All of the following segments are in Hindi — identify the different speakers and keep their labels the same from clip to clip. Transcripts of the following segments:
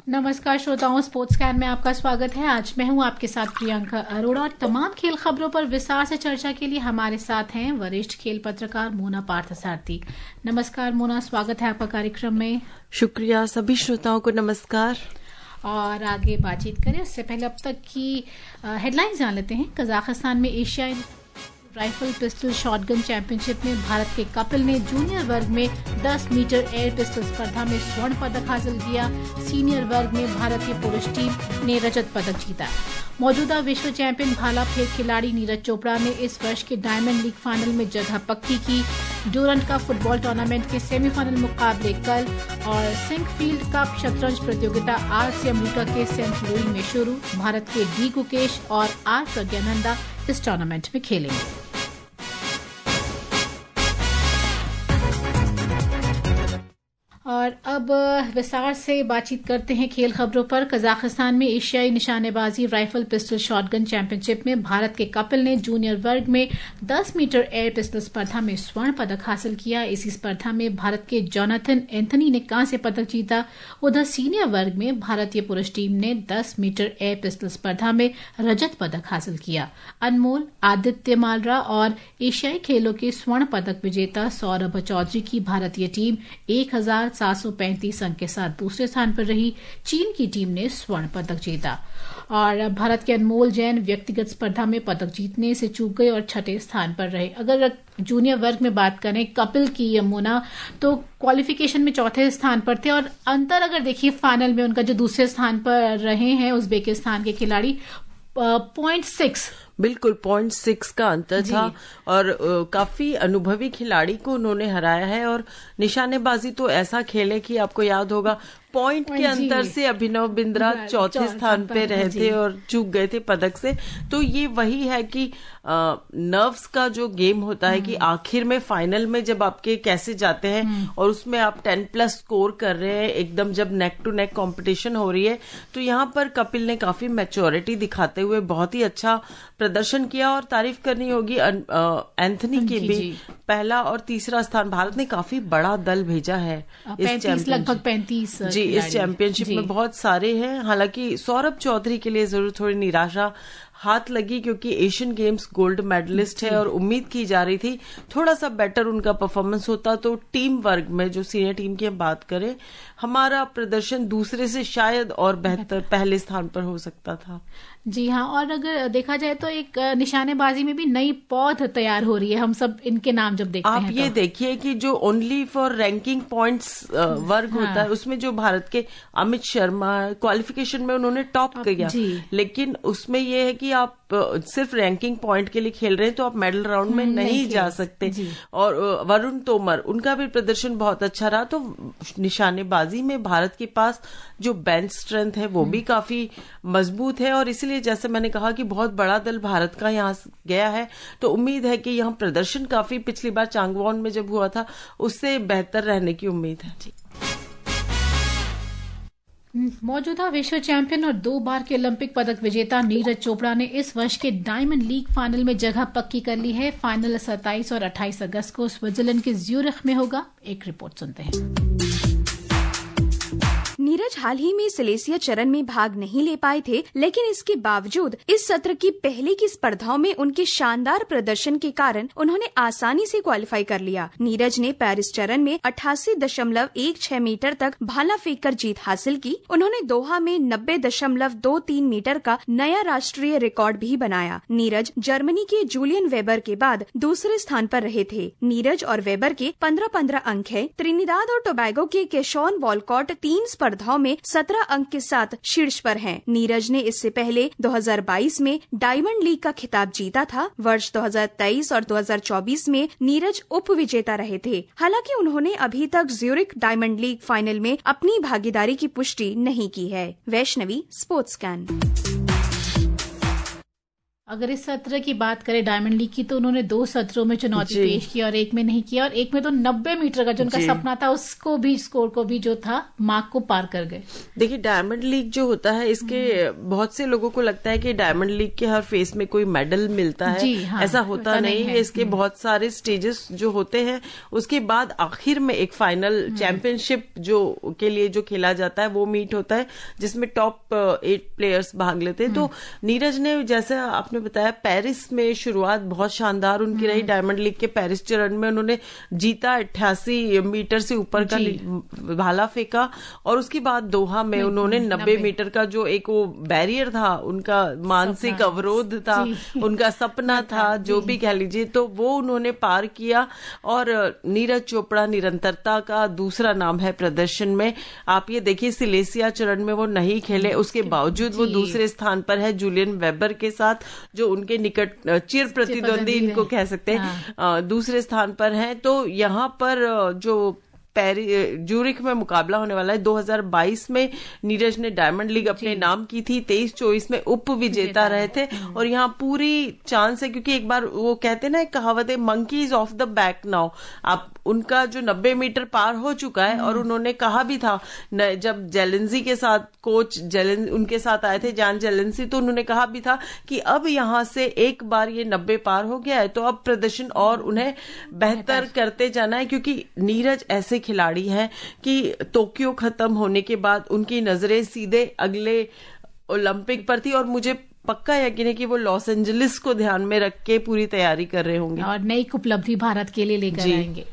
Speaker 1: नमस्कार श्रोताओं, स्पोर्ट्स कैन में आपका स्वागत है। आज मैं हूं आपके साथ प्रियंका अरोड़ा और तमाम खेल खबरों पर विस्तार से चर्चा के लिए हमारे साथ हैं वरिष्ठ खेल पत्रकार मोना पार्थसारथी। नमस्कार मोना, स्वागत है आपका कार्यक्रम में।
Speaker 2: शुक्रिया। सभी श्रोताओं को नमस्कार।
Speaker 1: और आगे बातचीत करें उससे पहले अब तक की हेडलाइंस जान लेते हैं। कजाकिस्तान में एशियाई राइफल पिस्टल शॉटगन चैंपियनशिप में भारत के कपिल ने जूनियर वर्ग में 10 मीटर एयर पिस्टल स्पर्धा में स्वर्ण पदक हासिल किया। सीनियर वर्ग में भारतीय पुरुष टीम ने रजत पदक जीता। मौजूदा विश्व चैंपियन भाला फेंक खिलाड़ी नीरज चोपड़ा ने इस वर्ष के डायमंड लीग फाइनल में जगह पक्की की। ड्यूरंट कप फुटबॉल टूर्नामेंट के सेमीफाइनल मुकाबले कल और सिंकफील्ड कप शतरंज प्रतियोगिता आज से अमेरिका के सेंट लुई में शुरू। भारत के डी गुकेश और आर प्रज्ञानंदा इस टूर्नामेंट में खेलेंगे। और अब विस्तार से बातचीत करते हैं खेल खबरों पर। कजाकिस्तान में एशियाई निशानेबाजी राइफल पिस्टल शॉटगन चैंपियनशिप में भारत के कपिल ने जूनियर वर्ग में 10 मीटर एयर पिस्टल स्पर्धा में स्वर्ण पदक हासिल किया। इसी स्पर्धा में भारत के जोनाथन एंथनी ने कांस्य पदक जीता। उधर सीनियर वर्ग में भारतीय पुरुष टीम ने 10 मीटर एयर पिस्टल स्पर्धा में रजत पदक हासिल किया। अनमोल, आदित्य मालरा और एशियाई खेलों के स्वर्ण पदक विजेता सौरभ चौधरी की भारतीय टीम 1735 अंक के साथ दूसरे स्थान पर रही। चीन की टीम ने स्वर्ण पदक जीता और भारत के अनमोल जैन व्यक्तिगत स्पर्धा में पदक जीतने से चूक गए और छठे स्थान पर रहे। अगर जूनियर वर्ग में बात करें कपिल की यमुना, तो क्वालिफिकेशन में चौथे स्थान पर थे और अंतर अगर देखिए फाइनल में उनका जो दूसरे स्थान पर रहे हैं उज्बेकिस्तान के खिलाड़ी 0.6
Speaker 2: बिल्कुल 0.6 का अंतर था और काफी अनुभवी खिलाड़ी को उन्होंने हराया है। और निशानेबाजी तो ऐसा खेले कि आपको याद होगा पॉइंट के अंतर से अभिनव बिंद्रा चौथे स्थान पे रहे थे और चूक गए थे पदक से। तो ये वही है कि नर्व्स का जो गेम होता है कि आखिर में फाइनल में जब आपके कैसे जाते हैं और उसमें आप 10+ स्कोर कर रहे हैं एकदम, जब नेक टू नेक कंपटीशन हो रही है, तो यहाँ पर कपिल ने काफी मैच्योरिटी दिखाते हुए बहुत ही अच्छा प्रदर्शन किया। और तारीफ करनी होगी एंथनी की भी। पहला और तीसरा स्थान भारत ने काफी बड़ा दल भेजा है
Speaker 1: लगभग 35
Speaker 2: जी इस चैंपियनशिप में बहुत सारे हैं। हालांकि सौरभ चौधरी के लिए जरूर थोड़ी निराशा हाथ लगी क्योंकि एशियन गेम्स गोल्ड मेडलिस्ट है और उम्मीद की जा रही थी थोड़ा सा बेटर उनका परफॉर्मेंस होता तो टीम वर्ग में, जो सीनियर टीम की हम बात करें, हमारा प्रदर्शन दूसरे से शायद और बेहतर पहले स्थान पर हो सकता था।
Speaker 1: जी हाँ, और अगर देखा जाए तो एक निशानेबाजी में भी नई पौध तैयार हो रही है। हम सब इनके नाम जब देखते हैं
Speaker 2: आप ये देखिए कि जो ओनली फॉर रैंकिंग पॉइंट्स वर्ग होता है उसमें जो भारत के अमित शर्मा क्वालिफिकेशन में उन्होंने टॉप किया, लेकिन उसमें ये है कि आप सिर्फ रैंकिंग पॉइंट के लिए खेल रहे हैं तो आप मेडल राउंड में नहीं जा सकते। और वरुण तोमर, उनका भी प्रदर्शन बहुत अच्छा रहा। तो निशानेबाजी में भारत के पास जो बेंच स्ट्रेंथ है वो भी काफी मजबूत है और इसलिए जैसे मैंने कहा कि बहुत बड़ा दल भारत का यहाँ गया है, तो उम्मीद है कि यहाँ प्रदर्शन काफी पिछली बार चांगवॉन में जब हुआ था उससे बेहतर रहने की उम्मीद है।
Speaker 1: मौजूदा विश्व चैंपियन और 2 बार के ओलंपिक पदक विजेता नीरज चोपड़ा ने इस वर्ष के डायमंड लीग फाइनल में जगह पक्की कर ली है। फाइनल 27 और 28 अगस्त को स्विट्जरलैंड के ज्यूरिख में होगा। एक रिपोर्ट सुनते हैं।
Speaker 3: नीरज हाल ही में सिलेसिया चरण में भाग नहीं ले पाए थे, लेकिन इसके बावजूद इस सत्र की पहले की स्पर्धाओं में उनके शानदार प्रदर्शन के कारण उन्होंने आसानी से क्वालिफाई कर लिया। नीरज ने पेरिस चरण में 88.16 मीटर तक भाला फेंक कर जीत हासिल की। उन्होंने दोहा में 90.23 मीटर का नया राष्ट्रीय रिकॉर्ड भी बनाया। नीरज जर्मनी के जूलियन वेबर के बाद दूसरे स्थान पर रहे थे। नीरज और वेबर के 15-15 अंक है। त्रिनिदाद और टोबैगो के केशॉन वॉलकॉट 3 स्पर्धाओं में 17 अंक के साथ शीर्ष पर हैं। नीरज ने इससे पहले 2022 में डायमंड लीग का खिताब जीता था। वर्ष 2023 और 2024 में नीरज उप विजेता रहे थे। हालांकि उन्होंने अभी तक ज्यूरिख डायमंड लीग फाइनल में अपनी भागीदारी की पुष्टि नहीं की है। Vaishnavi, sports can.
Speaker 1: अगर इस सत्र की बात करें डायमंड लीग की, तो उन्होंने 2 सत्रों में चुनौती पेश की और एक में नहीं किया, और एक में तो 90 मीटर का जो उनका सपना था उसको भी, स्कोर को भी जो था मार्क को पार कर गए।
Speaker 2: देखिए डायमंड लीग जो होता है, इसके बहुत से लोगों को लगता है कि डायमंड लीग के हर फेस में कोई मेडल मिलता है। ऐसा होता नहीं है। इसके बहुत सारे स्टेजेस जो होते हैं, उसके बाद आखिर में एक फाइनल चैंपियनशिप जो के लिए जो खेला जाता है वो मीट होता है, जिसमें टॉप 8 प्लेयर्स भाग लेते हैं। तो नीरज ने, जैसे आपने बताया, पेरिस में शुरुआत बहुत शानदार उनकी रही। डायमंड लीग के पेरिस चरण में उन्होंने जीता, 88 मीटर से ऊपर का भाला फेंका, और उसके बाद दोहा में उन्होंने 90 मीटर का जो एक वो बैरियर था, उनका मानसिक अवरोध था, उनका सपना था, जो भी कह लीजिए, तो वो उन्होंने पार किया। और नीरज चोपड़ा निरंतरता का दूसरा नाम है प्रदर्शन में। आप ये देखिए, सिलेसिया चरण में वो नहीं खेले, उसके बावजूद वो दूसरे स्थान पर है जूलियन वेबर के साथ, जो उनके निकट चिर प्रतिद्वंदी इनको कह सकते हैं, दूसरे स्थान पर हैं। तो यहाँ पर जो ज्यूरिख में मुकाबला होने वाला है, 2022 में नीरज ने डायमंड लीग अपने नाम की थी, 23-24 में उप विजेता रहे थे, और यहाँ पूरी चांस है, क्योंकि एक बार वो कहते हैं ना, एक कहावत है, monkeys off the back now. आप उनका जो 90 मीटर पार हो चुका है, और उन्होंने कहा भी था जब जेलेंसी के साथ, कोच उनके साथ आए थे, जान जेलेंसी, तो उन्होंने कहा भी था कि अब यहां से एक बार ये 90 पार हो गया है, तो अब प्रदर्शन और उन्हें बेहतर करते जाना है, क्योंकि नीरज ऐसे खिलाड़ी हैं कि टोक्यो खत्म होने के बाद उनकी नजरें सीधे अगले ओलंपिक पर थी, और मुझे पक्का यकीन है कि वो लॉस एंजलिस को ध्यान में रख के पूरी तैयारी कर रहे होंगे
Speaker 1: और नई उपलब्धि भारत के लिए लेकर आएंगे।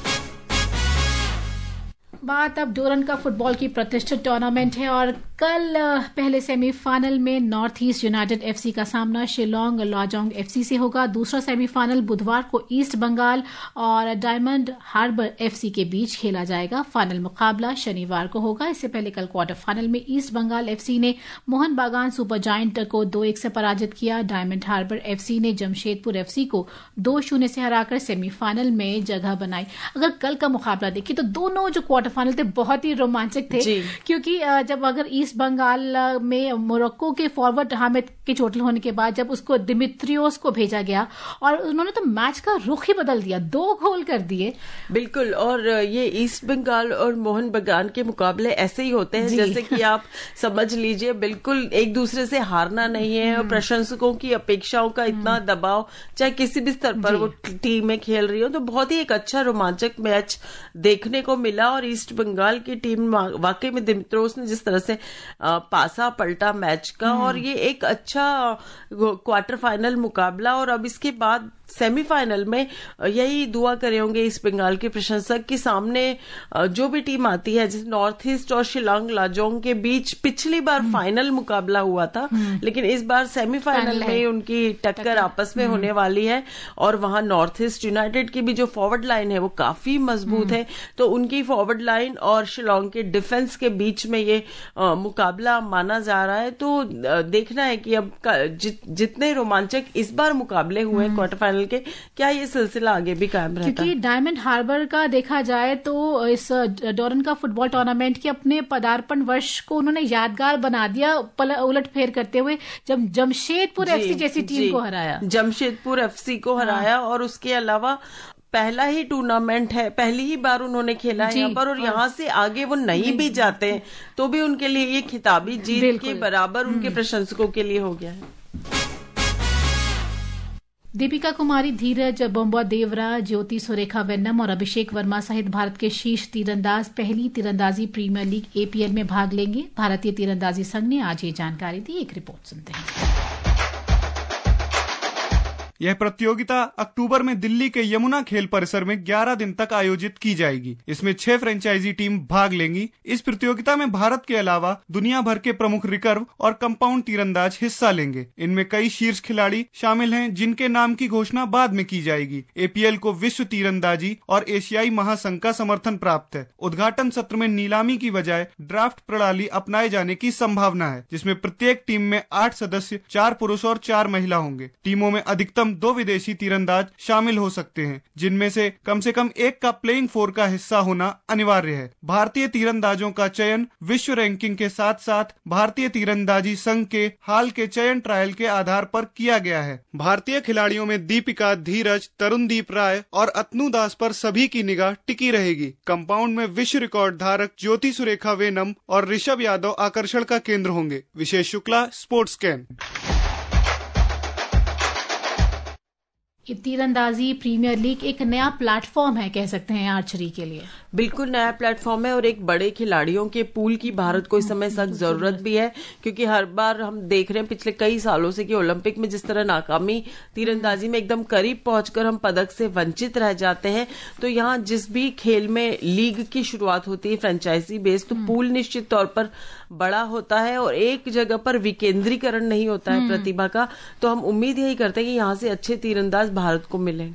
Speaker 1: बात अब डोरन का फुटबॉल की प्रतिष्ठित टूर्नामेंट है, और कल पहले सेमीफाइनल में नॉर्थ ईस्ट यूनाइटेड एफसी का सामना शिलोंग लाजोंग एफसी से होगा। दूसरा सेमीफाइनल बुधवार को ईस्ट बंगाल और डायमंड हार्बर एफसी के बीच खेला जाएगा। फाइनल मुकाबला शनिवार को होगा। इससे पहले कल क्वार्टर फाइनल में ईस्ट बंगाल एफसी ने मोहन बागान सुपर जायंट को 2-1 से पराजित किया। डायमंड हार्बर एफसी ने जमशेदपुर एफसी को 2-0 से हराकर सेमीफाइनल में जगह बनाई। अगर कल का मुकाबला देखिए तो दोनों जो क्वार्टर फाइनल थे बहुत ही रोमांचक थे, क्योंकि जब अगर ईस्ट बंगाल में मोरक्को के फॉरवर्ड हामिद के चोटिल होने के बाद जब उसको दिमित्रियोस को भेजा गया और उन्होंने तो मैच का रुख ही बदल दिया, 2 गोल कर दिए।
Speaker 2: बिल्कुल, और ये ईस्ट बंगाल और मोहन बागान के मुकाबले ऐसे ही होते हैं जैसे कि आप समझ लीजिए बिल्कुल एक दूसरे से हारना नहीं है, और प्रशंसकों की अपेक्षाओं का इतना दबाव, चाहे किसी भी स्तर पर वो टीम में खेल रही हो, तो बहुत ही एक अच्छा रोमांचक मैच देखने को मिला। और ईस्ट बंगाल की टीम वाकई में दिमित्रोस ने जिस तरह से पासा पलटा मैच का, और ये एक अच्छा क्वार्टर फाइनल मुकाबला। और अब इसके बाद सेमीफाइनल में यही दुआ करे होंगे इस बंगाल के प्रशंसक के सामने जो भी टीम आती है, जैसे नॉर्थ ईस्ट और शिलोंग लाजोंग के बीच पिछली बार फाइनल मुकाबला हुआ था, लेकिन इस बार सेमीफाइनल में उनकी टक्कर आपस में होने वाली है। और वहां नॉर्थ ईस्ट यूनाइटेड की भी जो फॉरवर्ड लाइन है वो काफी मजबूत है, तो उनकी फॉरवर्ड लाइन और शिलोंग के डिफेंस के बीच में ये मुकाबला माना जा रहा है। तो देखना है कि अब जितने रोमांचक इस बार मुकाबले हुए क्वार्टर फाइनल के, क्या ये सिलसिला आगे भी कायम रहता है?
Speaker 1: क्योंकि डायमंड हार्बर का देखा जाए तो इस डोरन का फुटबॉल टूर्नामेंट के अपने पदार्पण वर्ष को उन्होंने यादगार बना दिया, उलट फेर करते हुए, जब जमशेदपुर एफसी जैसी टीम को हराया,
Speaker 2: जमशेदपुर एफसी को हराया। और उसके अलावा पहला ही टूर्नामेंट है, पहली ही बार उन्होंने खेला है यहाँ पर, और यहाँ से आगे वो नहीं भी जाते हैं तो भी उनके लिए ये खिताबी जीत के बराबर उनके प्रशंसकों के लिए हो गया है।
Speaker 1: दीपिका कुमारी, धीरज बोम्बा देवरा, ज्योति सुरेखा वेन्नम और अभिषेक वर्मा सहित भारत के शीर्ष तीरंदाज पहली तीरंदाजी प्रीमियर लीग एपीएल में भाग लेंगे। भारतीय तीरंदाजी संघ ने आज ये जानकारी दी। एक रिपोर्ट सुनते हैं।
Speaker 4: यह प्रतियोगिता अक्टूबर में दिल्ली के यमुना खेल परिसर में 11 दिन तक आयोजित की जाएगी। इसमें 6 फ्रेंचाइजी टीम भाग लेंगी। इस प्रतियोगिता में भारत के अलावा दुनिया भर के प्रमुख रिकर्व और कंपाउंड तीरंदाज हिस्सा लेंगे। इनमें कई शीर्ष खिलाड़ी शामिल हैं, जिनके नाम की घोषणा बाद में की जाएगी। एपीएल को विश्व तीरंदाजी और एशियाई महासंघ का समर्थन प्राप्त है। उद्घाटन सत्र में नीलामी की बजाय ड्राफ्ट प्रणाली अपनाए जाने की संभावना है, जिसमें प्रत्येक टीम में 8 सदस्य, 4 पुरुष और 4 महिला होंगे। टीमों में अधिकतम कम 2 विदेशी तीरंदाज शामिल हो सकते हैं, जिनमें से कम एक का प्लेइंग 4 का हिस्सा होना अनिवार्य है। भारतीय तीरंदाजों का चयन विश्व रैंकिंग के साथ साथ भारतीय तीरंदाजी संघ के हाल के चयन ट्रायल के आधार पर किया गया है। भारतीय खिलाड़ियों में दीपिका, धीरज, तरुणदीप राय और अतनु दास पर सभी की निगाह टिकी रहेगी। कंपाउंड में विश्व रिकॉर्ड धारक ज्योति सुरेखा वेनम और ऋषभ यादव आकर्षण का केंद्र होंगे। Vishesh Shukla, sports can.
Speaker 1: तीरंदाजी प्रीमियर लीग एक नया प्लेटफॉर्म है, कह सकते हैं, आर्चरी के लिए।
Speaker 2: बिल्कुल नया प्लेटफॉर्म है और एक बड़े खिलाड़ियों के पूल की भारत को इस समय सख्त जरूरत भी है, क्योंकि हर बार हम देख रहे हैं पिछले कई सालों से कि ओलंपिक में जिस तरह नाकामी तीरंदाजी में एकदम करीब पहुंचकर हम पदक से वंचित रह जाते हैं। तो यहाँ जिस भी खेल में लीग की शुरुआत होती है फ्रेंचाइजी बेस, तो पूल निश्चित तौर पर बड़ा होता है और एक जगह पर विकेंद्रीकरण नहीं होता है प्रतिभा का। तो हम उम्मीद यही करते हैं कि यहाँ से अच्छे तीरंदाज भारत को मिले।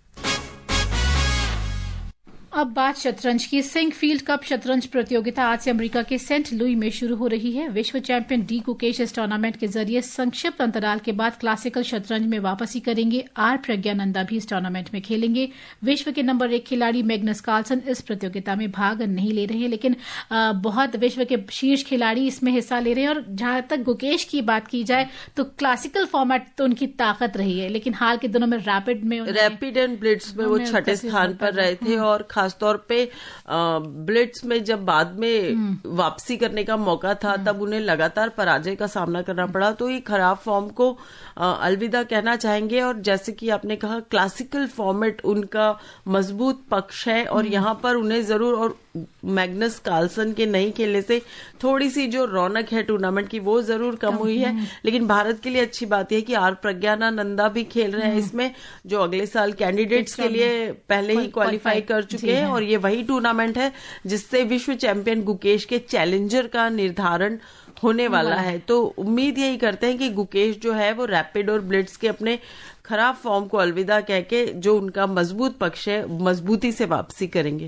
Speaker 1: अब बात शतरंज की। सिंकफील्ड कप शतरंज प्रतियोगिता आज से अमेरिका के सेंट लुई में शुरू हो रही है। विश्व चैंपियन डी गुकेश इस टूर्नामेंट के जरिए संक्षिप्त अंतराल के बाद क्लासिकल शतरंज में वापसी करेंगे। आर प्रज्ञानंदा भी इस टूर्नामेंट में खेलेंगे। विश्व के नंबर 1 खिलाड़ी मैग्नस कार्लसन इस प्रतियोगिता में भाग नहीं ले रहे हैं, लेकिन बहुत विश्व के शीर्ष खिलाड़ी इसमें हिस्सा ले रहे हैं। और जहां तक गुकेश की बात की जाए तो क्लासिकल फॉर्मेट तो उनकी ताकत रही है, लेकिन हाल के दिनों में रैपिड
Speaker 2: एंड ब्लिट्स में वो 6ठे स्थान पर रहे थे और खासतौर पे ब्लिट्स में जब बाद में वापसी करने का मौका था तब उन्हें लगातार पराजय का सामना करना पड़ा। तो ये खराब फॉर्म को अलविदा कहना चाहेंगे। और जैसे कि आपने कहा, क्लासिकल फॉर्मेट उनका मजबूत पक्ष है और यहाँ पर उन्हें जरूर, और मैग्नस कार्लसन के नहीं खेलने से थोड़ी सी जो रौनक है टूर्नामेंट की वो जरूर कम हुई है। लेकिन भारत के लिए अच्छी बात यह है कि आर प्रज्ञानंदा भी खेल रहे हैं इसमें, जो अगले साल कैंडिडेट्स के लिए पहले ही क्वालिफाई कर चुके हैं। और ये वही टूर्नामेंट है जिससे विश्व चैंपियन गुकेश के चैलेंजर का निर्धारण होने वाला है। तो उम्मीद यही करते हैं कि गुकेश जो है वो रैपिड और ब्लिट्स के अपने खराब फॉर्म को अलविदा कह के जो उनका मजबूत पक्ष है मजबूती से वापसी करेंगे।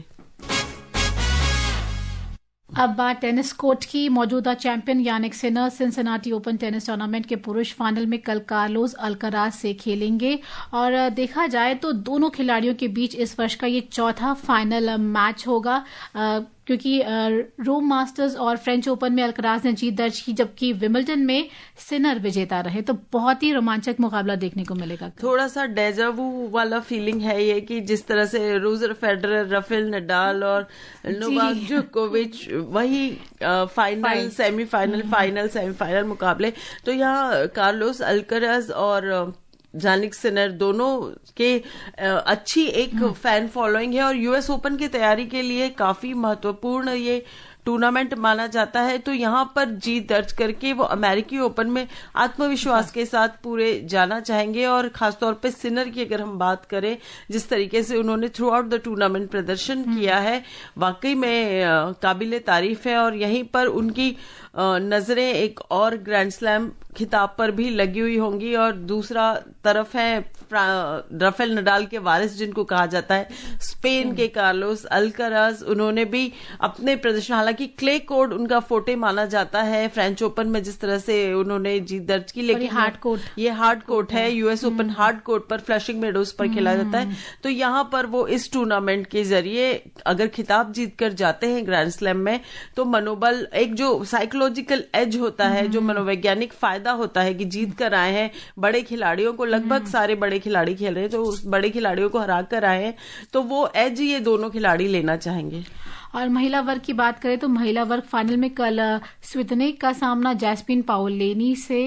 Speaker 1: अब बात टेनिस कोर्ट की। मौजूदा champion Jannik Sinner Cincinnati Open tennis tournament के पुरुष फाइनल में कल कार्लोस अल्कराज से खेलेंगे। और देखा जाए तो दोनों खिलाड़ियों के बीच इस वर्ष का ये चौथा फाइनल मैच होगा, क्योंकि रोम मास्टर्स और फ्रेंच ओपन में अल्कराज ने जीत दर्ज की, जबकि विंबलडन में सिनर विजेता रहे। तो बहुत ही रोमांचक मुकाबला देखने को मिलेगा। थोड़ा
Speaker 2: सा डेजावू वाला फीलिंग है ये कि जिस तरह से रोजर फेडरर, राफेल नडाल और नोवाक जोकोविच वही फाइनल, सेमीफाइनल, फाइनल, सेमीफाइनल मुकाबले। तो यहाँ कार्लोस अल्कराज और यानिक सिनर दोनों के अच्छी एक फैन फॉलोइंग है और यूएस ओपन की तैयारी के लिए काफी महत्वपूर्ण ये टूर्नामेंट माना जाता है। तो यहाँ पर जीत दर्ज करके वो अमेरिकी ओपन में आत्मविश्वास के साथ पूरे जाना चाहेंगे। और खासतौर पे सिनर की अगर हम बात करें, जिस तरीके से उन्होंने थ्रू आउट द टूर्नामेंट प्रदर्शन किया है, वाकई में काबिले तारीफ है। और यहीं पर उनकी नजरें एक और ग्रैंड स्लैम खिताब पर भी लगी हुई होंगी। और दूसरा तरफ है राफेल नडाल के वारिस जिनको कहा जाता है, स्पेन के कार्लोस अल्कराज। उन्होंने भी अपने प्रदर्शन, हालांकि क्ले कोर्ट उनका फोटे माना जाता है फ्रेंच ओपन में जिस तरह से उन्होंने जीत दर्ज की, लेकिन ये हार्ड कोर्ट है। यूएस ओपन हार्ड कोर्ट पर, फ्लशिंग मेडोज पर खेला जाता है। तो यहाँ पर वो इस टूर्नामेंट के जरिए अगर खिताब जीत कर जाते हैं ग्रैंड स्लैम में, तो मनोबल, एक जो साइकोलॉजिकल एज होता है, जो मनोवैज्ञानिक फायदा होता है कि जीत कर आए हैं, बड़े खिलाड़ियों को, लगभग सारे बड़े खिलाड़ी खेल रहे हैं तो उस बड़े खिलाड़ियों को हरा कर आए हैं, तो वो एज ये दोनों खिलाड़ी लेना चाहेंगे।
Speaker 1: और महिला वर्ग की बात करें तो महिला वर्ग फाइनल में कल स्वितनेक का सामना जैस्मिन पाओलेनी से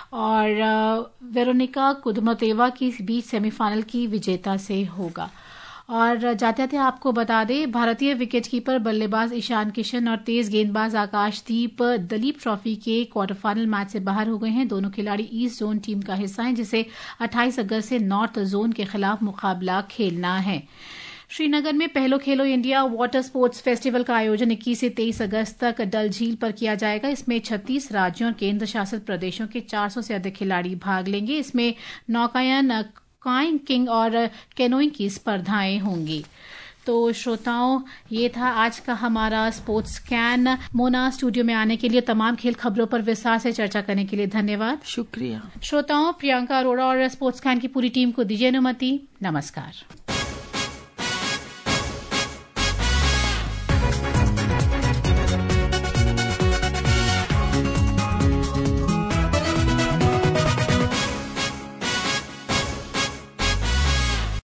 Speaker 1: और वेरोनिका कुदमतेवा की बीच सेमीफाइनल की विजेता से होगा। और जाते जाते आपको बता दें, भारतीय विकेटकीपर बल्लेबाज ईशान किशन और तेज गेंदबाज आकाशदीप दलीप ट्रॉफी के क्वार्टर फाइनल मैच से बाहर हो गए हैं। दोनों खिलाड़ी ईस्ट जोन टीम का हिस्सा हैं, जिसे 28 अगस्त से नॉर्थ जोन के खिलाफ मुकाबला खेलना है। श्रीनगर में पहलो खेलो इंडिया वाटर स्पोर्ट्स फेस्टिवल का आयोजन 21 से 23 अगस्त तक डल झील पर किया जाएगा। इसमें 36 राज्यों और केंद्र शासित प्रदेशों के 400 से अधिक खिलाड़ी भाग लेंगे। इसमें नौकायन, काइकिंग और कैनोइंग की स्पर्धाएं होंगी। तो श्रोताओं, ये था आज का हमारा स्पोर्ट्स स्कैन। मोना, स्टूडियो में आने के लिए, तमाम खेल खबरों पर विस्तार से चर्चा करने के लिए धन्यवाद।
Speaker 2: शुक्रिया।
Speaker 1: श्रोताओं, प्रियंका अरोड़ा और स्पोर्ट्स स्कैन की पूरी टीम को दीजिए अनुमति। नमस्कार।